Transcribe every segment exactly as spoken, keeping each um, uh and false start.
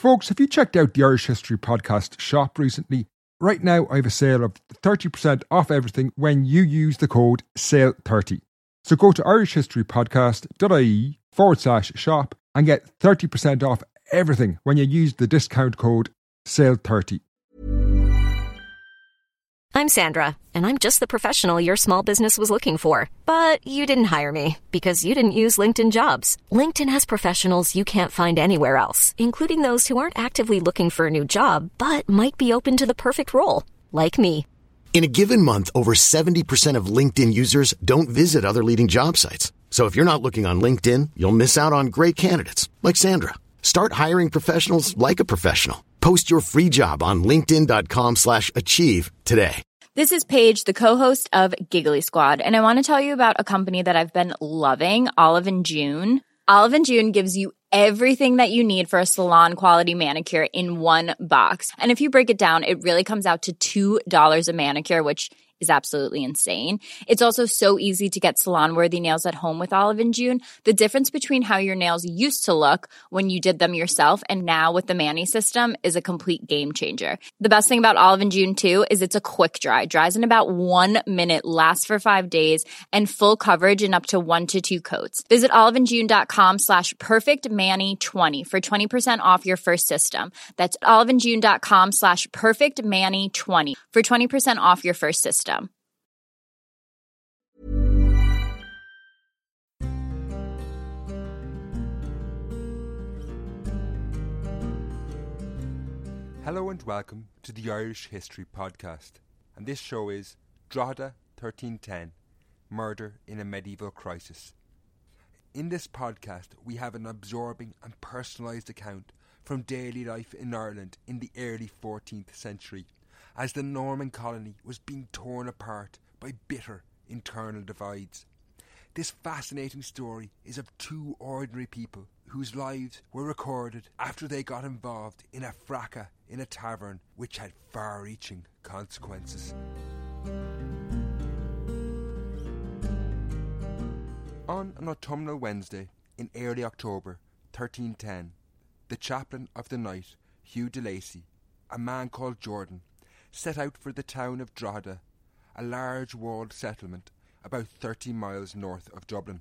Folks, have you checked out the Irish History Podcast shop recently? Right now, I have a sale of thirty percent off everything when you use the code sale thirty. So go to irishhistorypodcast.ie forward slash shop and get thirty percent off everything when you use the discount code sale thirty. I'm Sandra, and I'm just the professional your small business was looking for. But you didn't hire me because you didn't use LinkedIn Jobs. LinkedIn has professionals you can't find anywhere else, including those who aren't actively looking for a new job, but might be open to the perfect role, like me. In a given month, over seventy percent of LinkedIn users don't visit other leading job sites. So if you're not looking on LinkedIn, you'll miss out on great candidates, like Sandra. Start hiring professionals like a professional. Post your free job on linkedin.com slash achieve today. This is Paige, the co-host of Giggly Squad, and I want to tell you about a company that I've been loving, Olive and June. Olive and June gives you everything that you need for a salon-quality manicure in one box. And if you break it down, it really comes out to two dollars a manicure, which is absolutely insane. It's also so easy to get salon-worthy nails at home with Olive and June. The difference between how your nails used to look when you did them yourself and now with the Mani system is a complete game changer. The best thing about Olive and June, too, is it's a quick dry. Dries in about one minute, lasts for five days, and full coverage in up to one to two coats. Visit oliveandjune.com slash perfectmani20 for twenty percent off your first system. That's oliveandjune.com slash perfectmani20 for twenty percent off your first system. Hello and welcome to the Irish History Podcast, and this show is Drogheda thirteen ten, Murder in a Medieval Crisis. In this podcast we have an absorbing and personalised account from daily life in Ireland in the early fourteenth century, as the Norman colony was being torn apart by bitter internal divides. This fascinating story is of two ordinary people whose lives were recorded after they got involved in a fracas in a tavern which had far-reaching consequences. On an autumnal Wednesday in early October thirteen ten, the chaplain of the night, Hugh de Lacy, a man called Jordan, set out for the town of Drogheda, a large walled settlement about thirty miles north of Dublin.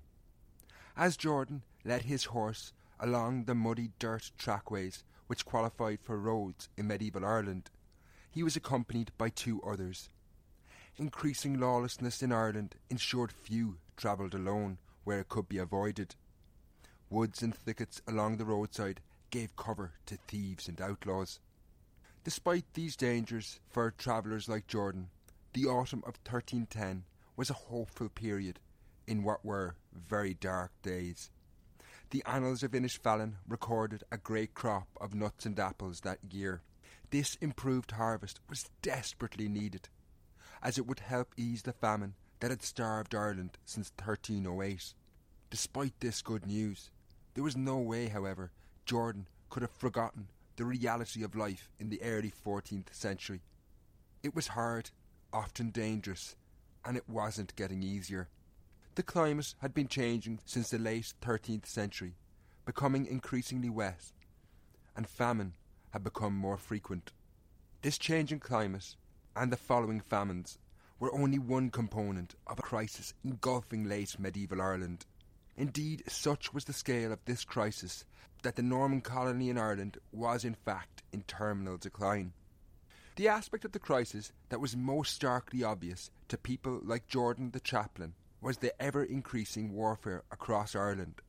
As Jordan led his horse along the muddy dirt trackways which qualified for roads in medieval Ireland, he was accompanied by two others. Increasing lawlessness in Ireland ensured few travelled alone where it could be avoided. Woods and thickets along the roadside gave cover to thieves and outlaws. Despite these dangers for travellers like Jordan, the autumn of thirteen ten was a hopeful period in what were very dark days. The annals of Innisfallen recorded a great crop of nuts and apples that year. This improved harvest was desperately needed, as it would help ease the famine that had starved Ireland since thirteen oh eight. Despite this good news, there was no way, however, Jordan could have forgotten the reality of life in the early fourteenth century. It was hard, often dangerous, and it wasn't getting easier. The climate had been changing since the late thirteenth century, becoming increasingly wet, and famine had become more frequent. This change in climate and the following famines were only one component of a crisis engulfing late medieval Ireland. Indeed, such was the scale of this crisis that the Norman colony in Ireland was in fact in terminal decline. The aspect of the crisis that was most starkly obvious to people like Jordan the chaplain was the ever-increasing warfare across Ireland.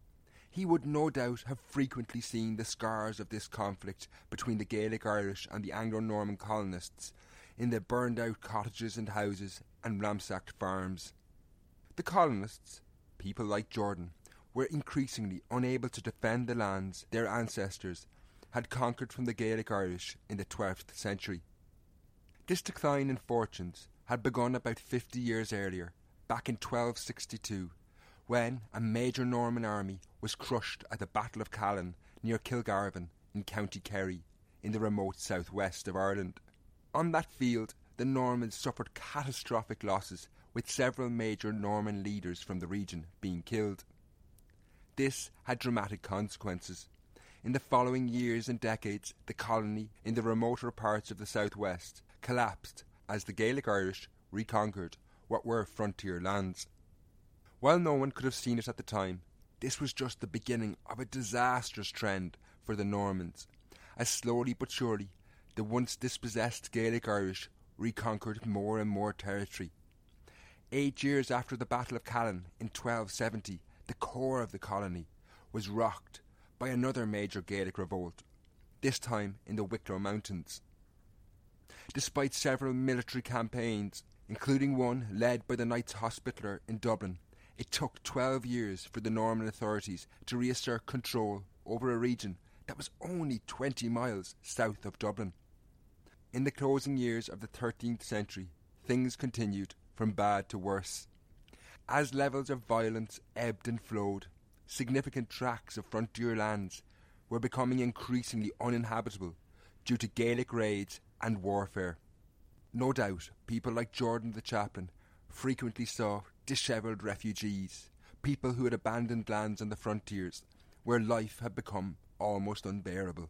He would no doubt have frequently seen the scars of this conflict between the Gaelic Irish and the Anglo-Norman colonists in the burned-out cottages and houses and ransacked farms. The colonists, people like Jordan, were increasingly unable to defend the lands their ancestors had conquered from the Gaelic Irish in the twelfth century. This decline in fortunes had begun about fifty years earlier, back in twelve sixty-two, when a major Norman army was crushed at the Battle of Callan near Kilgarvan in County Kerry, in the remote southwest of Ireland. On that field, the Normans suffered catastrophic losses, with several major Norman leaders from the region being killed. This had dramatic consequences. In the following years and decades, the colony in the remoter parts of the southwest collapsed as the Gaelic Irish reconquered what were frontier lands. While no one could have seen it at the time, this was just the beginning of a disastrous trend for the Normans, as slowly but surely the once dispossessed Gaelic Irish reconquered more and more territory. Eight years after the Battle of Callan in twelve seventy, the core of the colony was rocked by another major Gaelic revolt, this time in the Wicklow Mountains. Despite several military campaigns, including one led by the Knights Hospitaller in Dublin, it took twelve years for the Norman authorities to reassert control over a region that was only twenty miles south of Dublin. In the closing years of the thirteenth century, things continued from bad to worse. As levels of violence ebbed and flowed, significant tracts of frontier lands were becoming increasingly uninhabitable due to Gaelic raids and warfare. No doubt, people like Jordan the chaplain frequently saw dishevelled refugees, people who had abandoned lands on the frontiers, where life had become almost unbearable.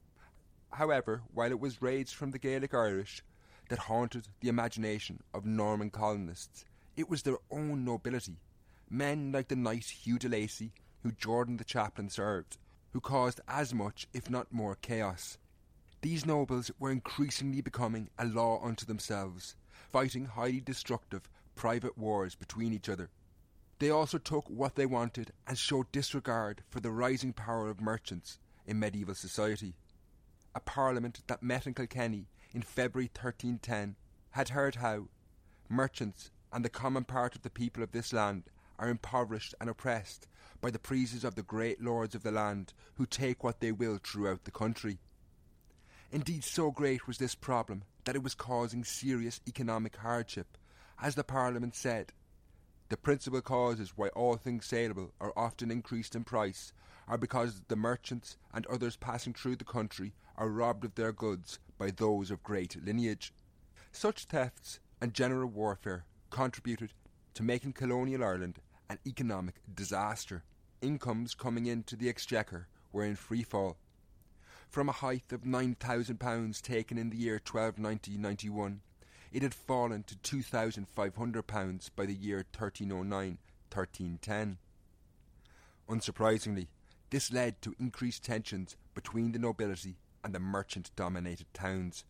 However, while it was raids from the Gaelic Irish that haunted the imagination of Norman colonists, it was their own nobility, men like the knight Hugh de Lacy, who Jordan the chaplain served, who caused as much, if not more, chaos. These nobles were increasingly becoming a law unto themselves, fighting highly destructive private wars between each other. They also took what they wanted and showed disregard for the rising power of merchants in medieval society. A parliament that met in Kilkenny in February thirteen ten had heard how merchants and the common part of the people of this land are impoverished and oppressed by the priests of the great lords of the land, who take what they will throughout the country. Indeed, so great was this problem that it was causing serious economic hardship. As the Parliament said, the principal causes why all things saleable are often increased in price are because the merchants and others passing through the country are robbed of their goods by those of great lineage. Such thefts and general warfare contributed to making colonial Ireland an economic disaster. Incomes coming into the exchequer were in free fall. From a height of nine thousand pounds taken in the year twelve ninety to ninety-one, it had fallen to two thousand five hundred pounds by the year thirteen oh nine to thirteen ten. Unsurprisingly, this led to increased tensions between the nobility and the merchant-dominated towns.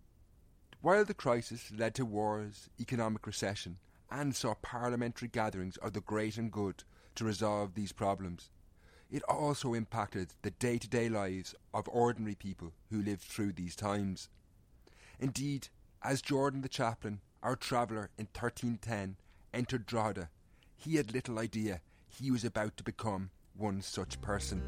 While the crisis led to wars, economic recession, and saw parliamentary gatherings of the great and good to resolve these problems, it also impacted the day-to-day lives of ordinary people who lived through these times. Indeed, as Jordan the chaplain, our traveller in thirteen ten, entered Drogheda, he had little idea he was about to become one such person.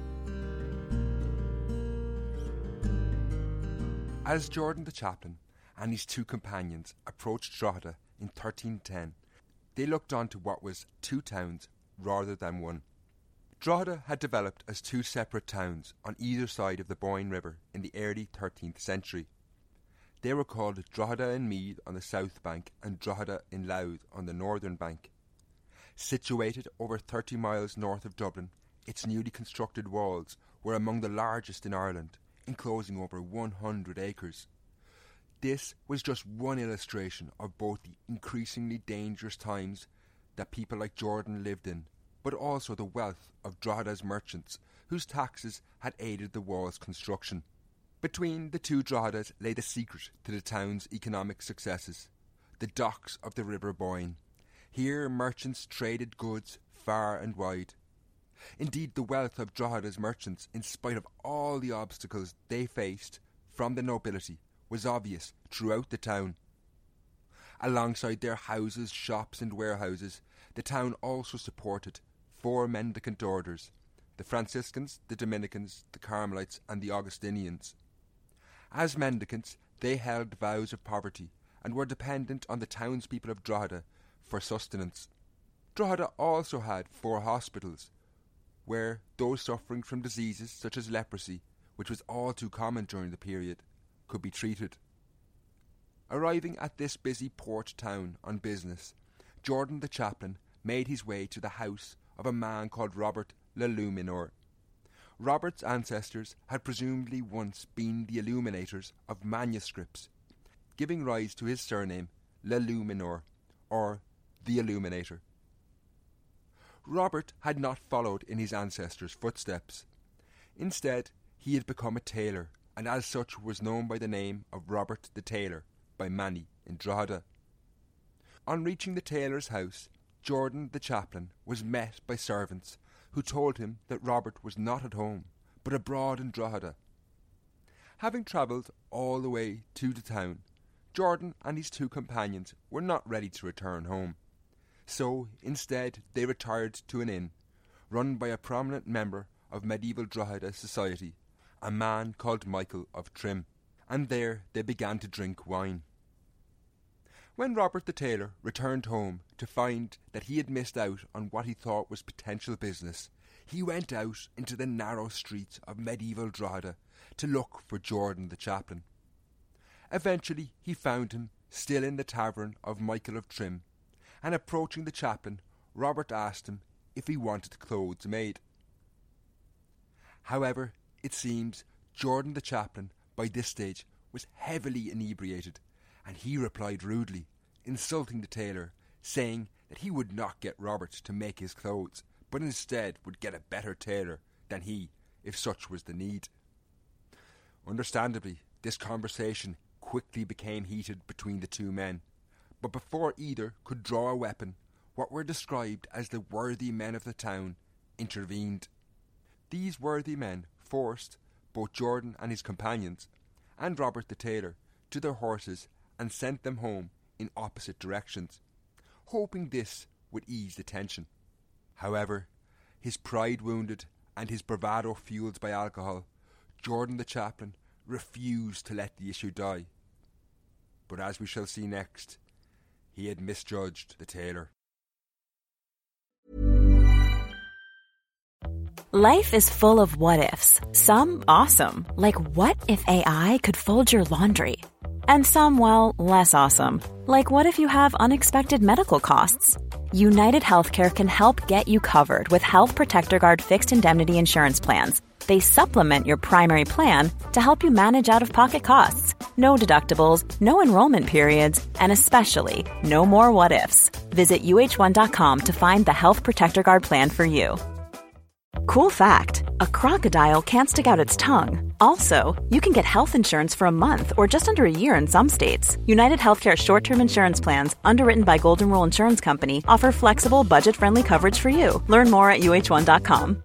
As Jordan the chaplain and his two companions approached Drogheda in thirteen ten, they looked on to what was two towns rather than one. Drogheda had developed as two separate towns on either side of the Boyne River in the early thirteenth century. They were called Drogheda in Meath on the south bank and Drogheda in Louth on the northern bank. Situated over thirty miles north of Dublin, its newly constructed walls were among the largest in Ireland, enclosing over one hundred acres. This was just one illustration of both the increasingly dangerous times that people like Jordan lived in, but also the wealth of Drogheda's merchants, whose taxes had aided the wall's construction. Between the two Droghedas lay the secret to the town's economic successes, the docks of the River Boyne. Here merchants traded goods far and wide. Indeed, the wealth of Drogheda's merchants, in spite of all the obstacles they faced from the nobility, was obvious throughout the town. Alongside their houses, shops and warehouses, the town also supported four mendicant orders: the Franciscans, the Dominicans, the Carmelites and the Augustinians. As mendicants, they held vows of poverty and were dependent on the townspeople of Drogheda for sustenance. Drogheda also had four hospitals, where those suffering from diseases such as leprosy, which was all too common during the period, could be treated. Arriving at this busy port town on business, Jordan the chaplain made his way to the house of a man called Robert le Luminor. Robert's ancestors had presumably once been the illuminators of manuscripts, giving rise to his surname L'Illuminor, or the Illuminator. Robert had not followed in his ancestors' footsteps. Instead, he had become a tailor, and as such was known by the name of Robert the Tailor by many in Drogheda. On reaching the tailor's house, Jordan the chaplain was met by servants who told him that Robert was not at home, but abroad in Drogheda. Having travelled all the way to the town, Jordan and his two companions were not ready to return home. So, instead, they retired to an inn, run by a prominent member of medieval Drogheda society, a man called Michael of Trim, and there they began to drink wine. When Robert the tailor returned home to find that he had missed out on what he thought was potential business, he went out into the narrow streets of medieval Drogheda to look for Jordan the chaplain. Eventually he found him still in the tavern of Michael of Trim, and approaching the chaplain, Robert asked him if he wanted clothes made. However, it seems Jordan the chaplain by this stage was heavily inebriated, and he replied rudely, insulting the tailor, saying that he would not get Robert to make his clothes, but instead would get a better tailor than he, if such was the need. Understandably, this conversation quickly became heated between the two men, but before either could draw a weapon, what were described as the worthy men of the town intervened. These worthy men forced both Jordan and his companions, and Robert the tailor, to their horses and sent them home in opposite directions, hoping this would ease the tension. However, his pride wounded and his bravado fueled by alcohol, Jordan the chaplain refused to let the issue die. But as we shall see next, he had misjudged the tailor. Life is full of what-ifs. Some awesome, like what if A I could fold your laundry? And some, well, less awesome, like what if you have unexpected medical costs? United Healthcare can help get you covered with Health Protector Guard fixed indemnity insurance plans. They supplement your primary plan to help you manage out-of-pocket costs. No deductibles, no enrollment periods, and especially no more what-ifs. Visit U H one dot com to find the Health Protector Guard plan for you. Cool fact, a crocodile can't stick out its tongue. Also, you can get health insurance for a month or just under a year in some states. United Healthcare short-term insurance plans, underwritten by Golden Rule Insurance Company, offer flexible, budget-friendly coverage for you. Learn more at U H one dot com.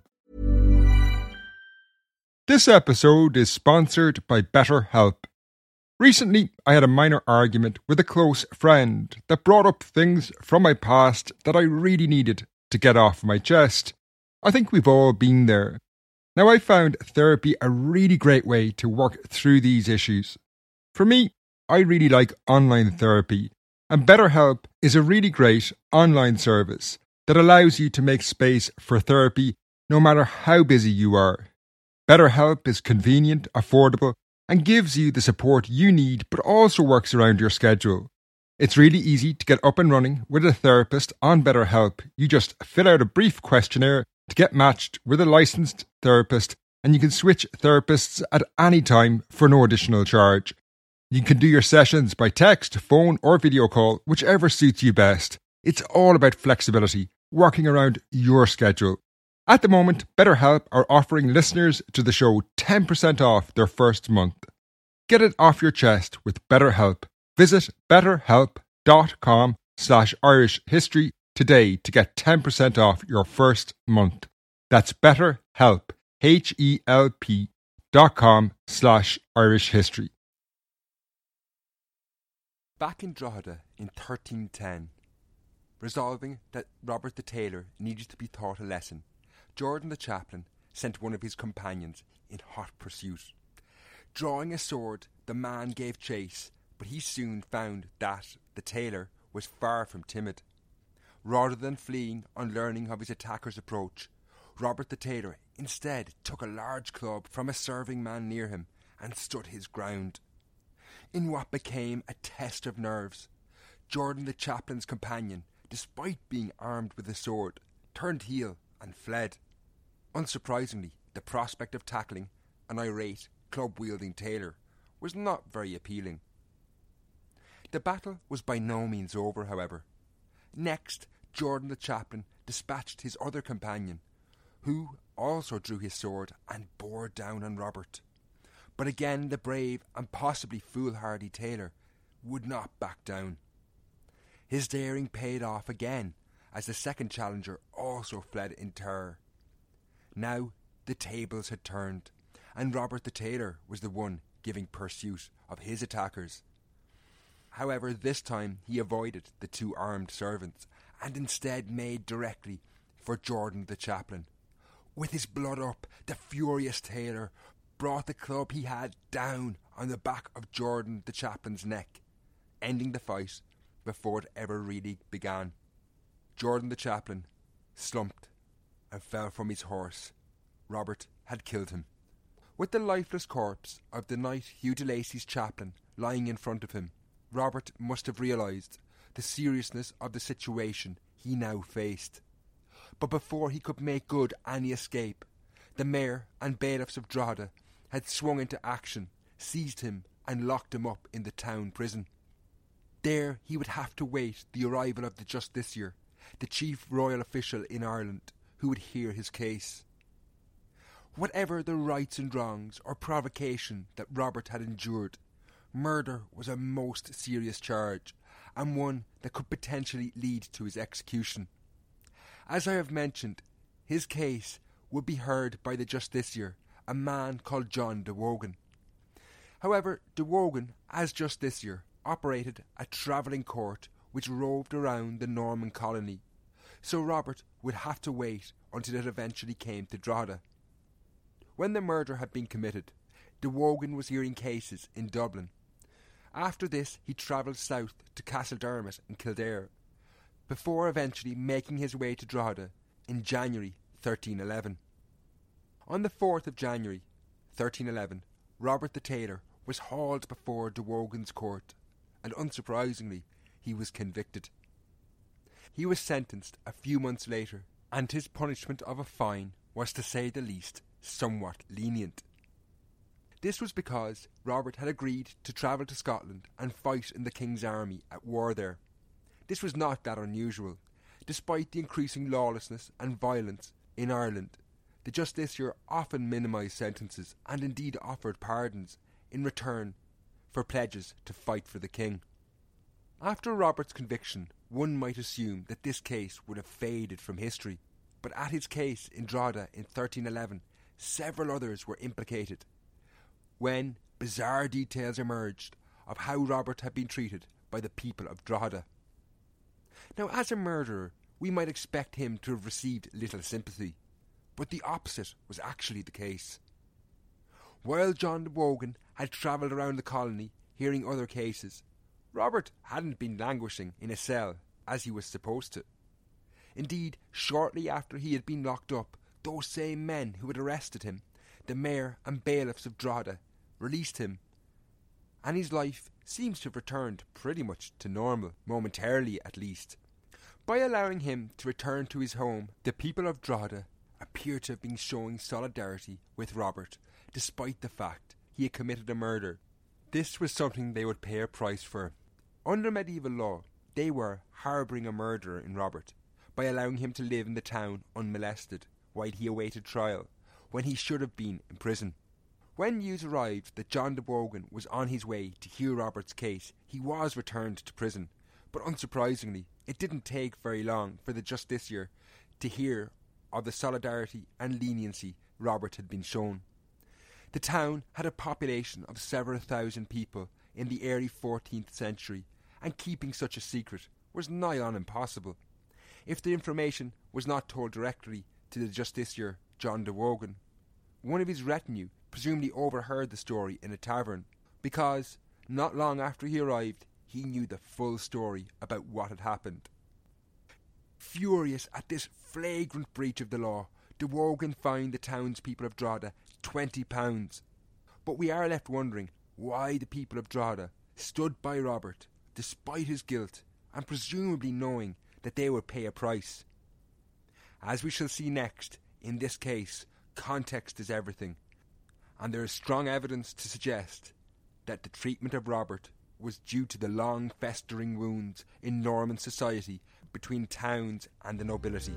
This episode is sponsored by BetterHelp. Recently, I had a minor argument with a close friend that brought up things from my past that I really needed to get off my chest. I think we've all been there. Now, I found therapy a really great way to work through these issues. For me, I really like online therapy, and BetterHelp is a really great online service that allows you to make space for therapy no matter how busy you are. BetterHelp is convenient, affordable, and gives you the support you need, but also works around your schedule. It's really easy to get up and running with a therapist on BetterHelp. You just fill out a brief questionnaire to get matched with a licensed therapist, and you can switch therapists at any time for no additional charge. You can do your sessions by text, phone, or video call, whichever suits you best. It's all about flexibility, working around your schedule. At the moment, BetterHelp are offering listeners to the show ten percent off their first month. Get it off your chest with BetterHelp. Visit betterhelp.com slash Irish history today to get ten percent off your first month. That's BetterHelp, H-E-L-P dot com slash Irish history. Back in Drogheda in thirteen ten, resolving that Robert the tailor needed to be taught a lesson, Jordan the chaplain sent one of his companions in hot pursuit. Drawing a sword, the man gave chase, but he soon found that the tailor was far from timid. Rather than fleeing on learning of his attacker's approach, Robert the tailor instead took a large club from a serving man near him and stood his ground. In what became a test of nerves, Jordan the chaplain's companion, despite being armed with a sword, turned heel and fled. Unsurprisingly, the prospect of tackling an irate, club-wielding tailor was not very appealing. The battle was by no means over, however. Next, Jordan the chaplain dispatched his other companion, who also drew his sword and bore down on Robert. But again the brave and possibly foolhardy tailor would not back down. His daring paid off again, as the second challenger also fled in terror. Now the tables had turned, and Robert the tailor was the one giving pursuit of his attackers. However, this time he avoided the two armed servants and instead made directly for Jordan the chaplain. With his blood up, the furious tailor brought the club he had down on the back of Jordan the chaplain's neck, ending the fight before it ever really began. Jordan the chaplain slumped and fell from his horse. Robert had killed him. With the lifeless corpse of the knight Hugh de Lacy's chaplain lying in front of him, Robert must have realised the seriousness of the situation he now faced. But before he could make good any escape, the mayor and bailiffs of Drogheda had swung into action, seized him and locked him up in the town prison. There he would have to wait the arrival of the justiciar, the chief royal official in Ireland, who would hear his case. Whatever the rights and wrongs or provocation that Robert had endured, murder was a most serious charge, and one that could potentially lead to his execution. As I have mentioned, his case would be heard by the justiciar, a man called John de Wogan. However, de Wogan, as justiciar, operated a travelling court which roved around the Norman colony, so Robert would have to wait until it eventually came to Drogheda. When the murder had been committed, de Wogan was hearing cases in Dublin. After this he travelled south to Castledermot in Kildare, before eventually making his way to Drogheda in January thirteen eleven. On the fourth of January thirteen eleven, Robert the tailor was hauled before de Wogan's court, and unsurprisingly he was convicted. He was sentenced a few months later, and his punishment of a fine was, to say the least, somewhat lenient. This was because Robert had agreed to travel to Scotland and fight in the King's army at war there. This was not that unusual. Despite the increasing lawlessness and violence in Ireland, the justiciar often minimised sentences and indeed offered pardons in return for pledges to fight for the king. After Robert's conviction, one might assume that this case would have faded from history, but at his case in Drogheda in thirteen eleven, several others were implicated, when bizarre details emerged of how Robert had been treated by the people of Drogheda. Now, as a murderer, we might expect him to have received little sympathy, but the opposite was actually the case. While John de Wogan had travelled around the colony hearing other cases, Robert hadn't been languishing in a cell as he was supposed to. Indeed, shortly after he had been locked up, those same men who had arrested him, the mayor and bailiffs of Drogheda, released him, and his life seems to have returned pretty much to normal, momentarily at least. By allowing him to return to his home, the people of Drogheda appear to have been showing solidarity with Robert, despite the fact he had committed a murder. This was something they would pay a price for. Under medieval law, they were harbouring a murderer in Robert by allowing him to live in the town unmolested while he awaited trial, when he should have been in prison. When news arrived that John de Wogan was on his way to hear Robert's case, he was returned to prison, but unsurprisingly, it didn't take very long for the justiciar to hear of the solidarity and leniency Robert had been shown. The town had a population of several thousand people in the early fourteenth century, and keeping such a secret was nigh on impossible. If the information was not told directly to the justiciar John de Wogan, one of his retinue presumably overheard the story in a tavern, because not long after he arrived he knew the full story about what had happened. Furious at this flagrant breach of the law, de Wogan fined the townspeople of Drogheda twenty pounds. But we are left wondering why the people of Drogheda stood by Robert despite his guilt, and presumably knowing that they would pay a price. As we shall see next, in this case, context is everything, and there is strong evidence to suggest that the treatment of Robert was due to the long festering wounds in Norman society between towns and the nobility.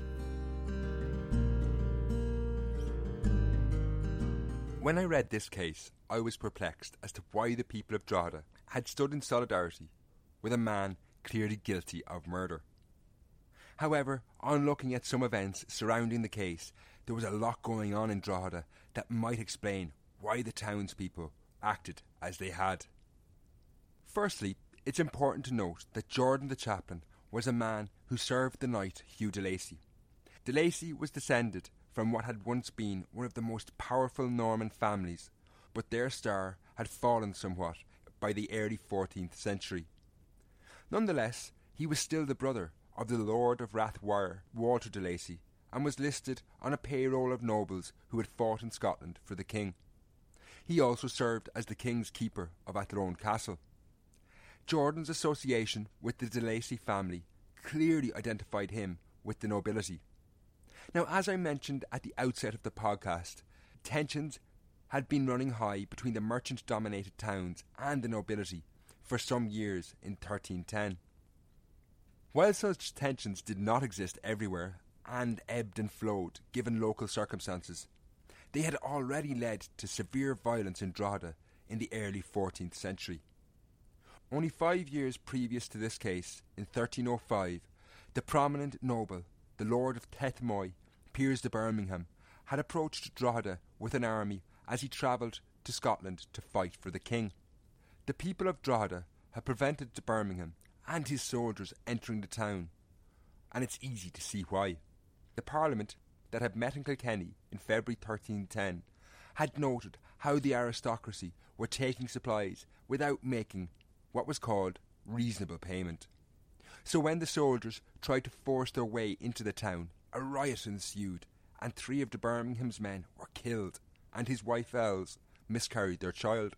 When I read this case, I was perplexed as to why the people of Drogheda had stood in solidarity with a man clearly guilty of murder. However, on looking at some events surrounding the case, there was a lot going on in Drogheda that might explain why the townspeople acted as they had. Firstly, it's important to note that Jordan the chaplain was a man who served the knight Hugh de Lacy. De Lacy was descended from what had once been one of the most powerful Norman families, but their star had fallen somewhat by the early fourteenth century. Nonetheless, he was still the brother of the Lord of Rathwire, Walter de Lacy, and was listed on a payroll of nobles who had fought in Scotland for the king. He also served as the king's keeper of Athlone Castle. Jordan's association with the de Lacy family clearly identified him with the nobility. Now, as I mentioned at the outset of the podcast, tensions had been running high between the merchant-dominated towns and the nobility for some years in thirteen ten. While such tensions did not exist everywhere and ebbed and flowed given local circumstances, they had already led to severe violence in Drogheda in the early fourteenth century. Only five years previous to this case, in thirteen oh five, the prominent noble, the Lord of Tethmoy, Piers de Birmingham, had approached Drogheda with an army as he travelled to Scotland to fight for the king. The people of Drogheda had prevented de Birmingham and his soldiers entering the town, and it's easy to see why. The Parliament that had met in Kilkenny in February thirteen ten had noted how the aristocracy were taking supplies without making what was called reasonable payment. So when the soldiers tried to force their way into the town, a riot ensued, and three of de Birmingham's men were killed, and his wife Els miscarried their child.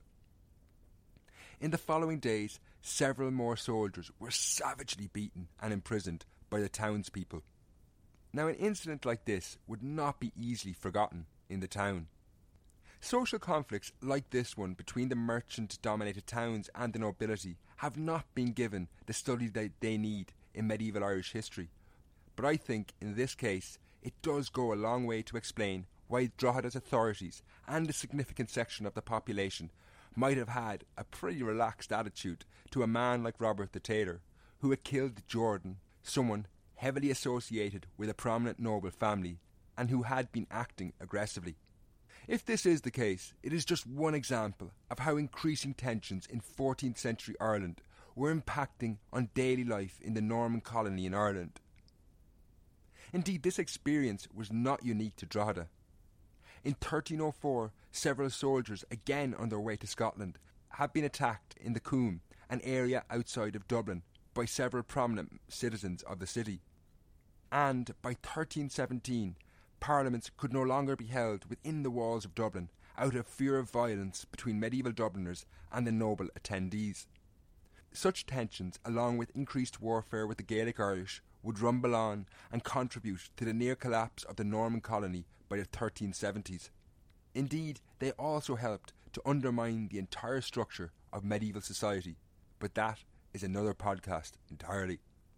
In the following days, several more soldiers were savagely beaten and imprisoned by the townspeople. Now, an incident like this would not be easily forgotten in the town. Social conflicts like this one between the merchant-dominated towns and the nobility have not been given the study that they need in medieval Irish history, but I think in this case it does go a long way to explain why Drogheda's authorities and a significant section of the population might have had a pretty relaxed attitude to a man like Robert the Tailor, who had killed Jordan, someone heavily associated with a prominent noble family, and who had been acting aggressively. If this is the case, it is just one example of how increasing tensions in fourteenth century Ireland were impacting on daily life in the Norman colony in Ireland. Indeed, this experience was not unique to Drogheda. In thirteen oh four, several soldiers, again on their way to Scotland, had been attacked in the Coombe, an area outside of Dublin, by several prominent citizens of the city. And by thirteen seventeen, parliaments could no longer be held within the walls of Dublin out of fear of violence between medieval Dubliners and the noble attendees. Such tensions, along with increased warfare with the Gaelic Irish, would rumble on and contribute to the near collapse of the Norman colony by the thirteen seventies. Indeed, they also helped to undermine the entire structure of medieval society, but that is another podcast entirely.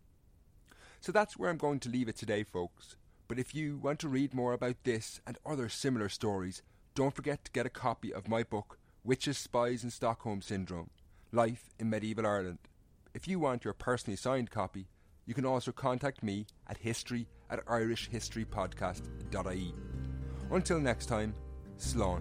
So that's where I'm going to leave it today, folks. But if you want to read more about this and other similar stories, don't forget to get a copy of my book, Witches, Spies and Stockholm Syndrome, Life in Medieval Ireland. If you want your personally signed copy, you can also contact me at history at irish history podcast dot I E. Until next time, Slán.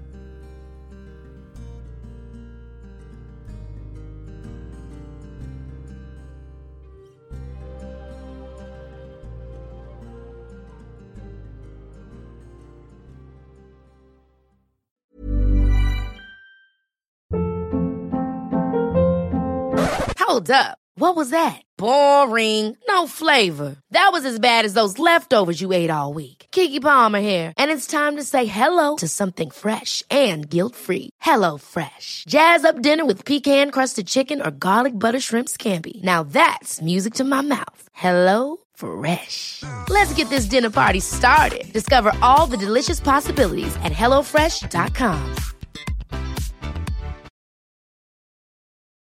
Hold up. What was that? Boring. No flavor. That was as bad as those leftovers you ate all week. Keke Palmer here, and it's time to say hello to something fresh and guilt-free. Hello Fresh. Jazz up dinner with pecan-crusted chicken or garlic butter shrimp scampi. Now that's music to my mouth. Hello Fresh. Let's get this dinner party started. Discover all the delicious possibilities at hello fresh dot com.